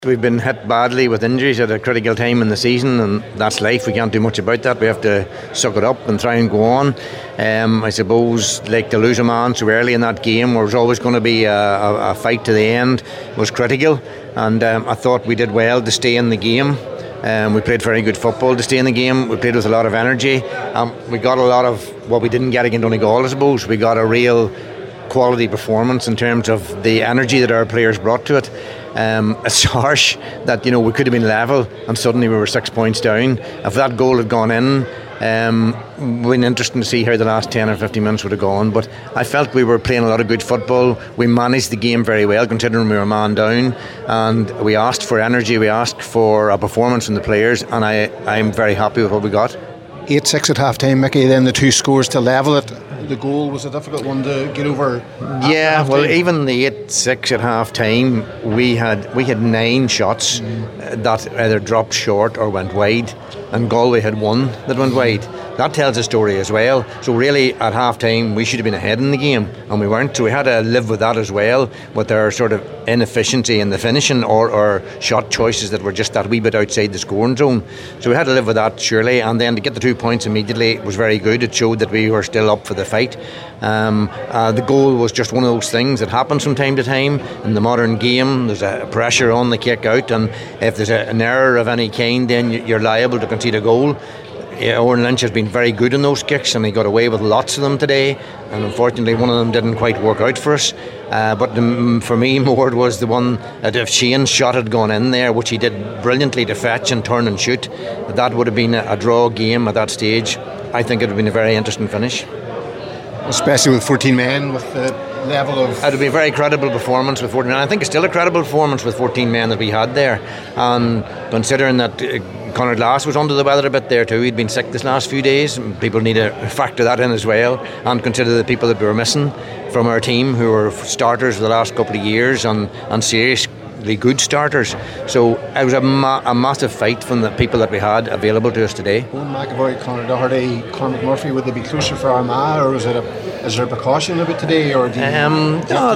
We've been hit badly with injuries at a critical time in the season, and that's life. We can't do much about that. We have to suck it up and try and go on. I suppose, like, to lose a man so early in that game, where it was always going to be a fight to the end, was critical. And I thought we did well to stay in the game. We played very good football to stay in the game. We played with a lot of energy. We got a lot of what we didn't get against Donegal, I suppose. We got a real quality performance in terms of the energy that our players brought to it. It's harsh that we could have been level and suddenly we were 6 points down. If that goal had gone in, it would been interesting to see how the last 10 or 15 minutes would have gone. But I felt we were playing a lot of good football. We managed the game very well considering we were man down, and we asked for energy, we asked for a performance from the players, and I'm very happy with what we got. 8-6 at half time, Mickey, then the two scores to level it. The goal was a difficult one to get over. Yeah, well, even the 8-6 at half time, we had 9 shots that either dropped short or went wide, and Galway had 1 that went wide. That tells a story as well. So really, at half time, we should have been ahead in the game, and we weren't. So we had to live with that as well, with our sort of inefficiency in the finishing or shot choices that were just that wee bit outside the scoring zone. So we had to live with that, surely. And then to get the 2 points immediately was very good. It showed that we were still up for the fight. The goal was just one of those things that happens from time to time in the modern game. There's a pressure on the kick out, and if there's an error of any kind, then you're liable to concede a goal. Owen Lynch has been very good in those kicks, and he got away with lots of them today, and unfortunately one of them didn't quite work out for us. But for me, more was the one that if Shane's shot had gone in there, which he did brilliantly to fetch and turn and shoot, that would have been a draw game at that stage. I think it would have been a very interesting finish. Especially with 14 men, with the level of... It would be a very credible performance with 14 men. I think it's still a credible performance with 14 men that we had there. And considering that Conor Glass was under the weather a bit there too, he'd been sick this last few days, people need to factor that in as well, and consider the people that we were missing from our team, who were starters for the last couple of years and seriously good starters. So it was a massive fight from the people that we had available to us today. Owen McAvoy, Conor Doherty, Conor McMurphy, would they be closer for Armagh, or is there a precaution about today, or none of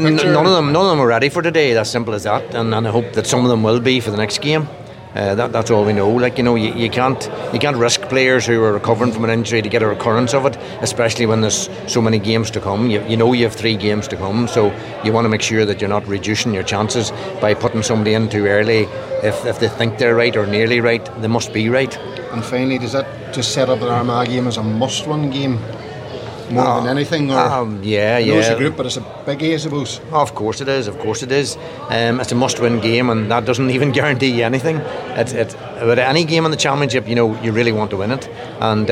them were ready for today, as simple as that, and I hope that some of them will be for the next game. That's all we know. You can't risk players who are recovering from an injury to get a recurrence of it, especially when there's so many games to come. You have 3 games to come, so you want to make sure that you're not reducing your chances by putting somebody in too early. If they think they're right or nearly right, they must be right. And finally, does that just set up an Armagh game as a must-win game? More than anything, or yeah. It's a group, but it's a biggie, I suppose. Of course it is. It's a must-win game, and that doesn't even guarantee you anything. It's about any game in the championship. You really want to win it, and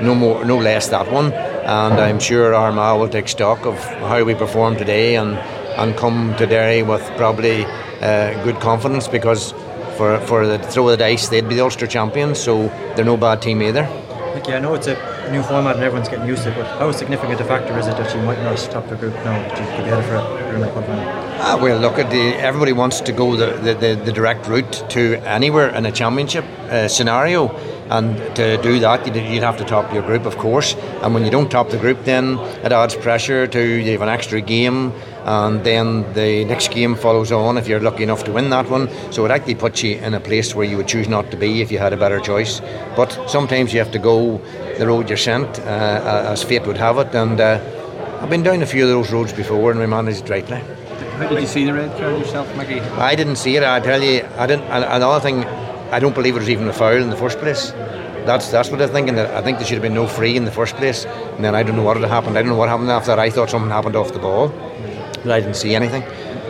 no less that one. And I'm sure Armagh will take stock of how we performed today, and come to Derry with probably good confidence, because for the throw of the dice, they'd be the Ulster champions, so they're no bad team either. Okay, I know it's a new format and everyone's getting used to it, but how significant a factor is it that you might not top the group now, that you could be headed for a Premier Cup final? Well, look, everybody wants to go the direct route to anywhere in a championship scenario, and to do that you'd have to top your group, of course, and when you don't top the group, then it adds pressure to you have an extra game, and then the next game follows on if you're lucky enough to win that one. So it actually puts you in a place where you would choose not to be if you had a better choice. But sometimes you have to go the road you're sent, as fate would have it, and I've been down a few of those roads before, and we managed it rightly. How did you see the red card yourself, Mickey? I didn't see it, I tell you. I didn't. Another thing, I don't believe it was even a foul in the first place. That's what I'm thinking. I think there should have been no free in the first place, and then I don't know what had happened. I don't know what happened after that. I thought something happened off the ball, but I didn't see anything.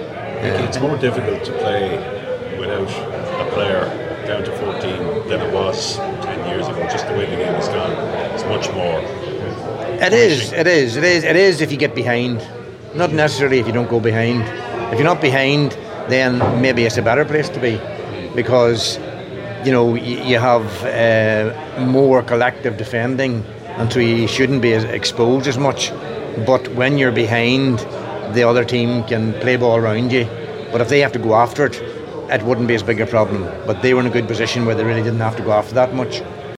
It's more difficult to play without a player down to 14 than it was 10 years ago. Just the way the game has gone, it's much more. It is if you get behind. Not necessarily if you don't go behind. If you're not behind, then maybe it's a better place to be, because you have more collective defending, and so you shouldn't be exposed as much. But when you're behind, the other team can play ball around you. But if they have to go after it, it wouldn't be as big a problem. But they were in a good position where they really didn't have to go after that much.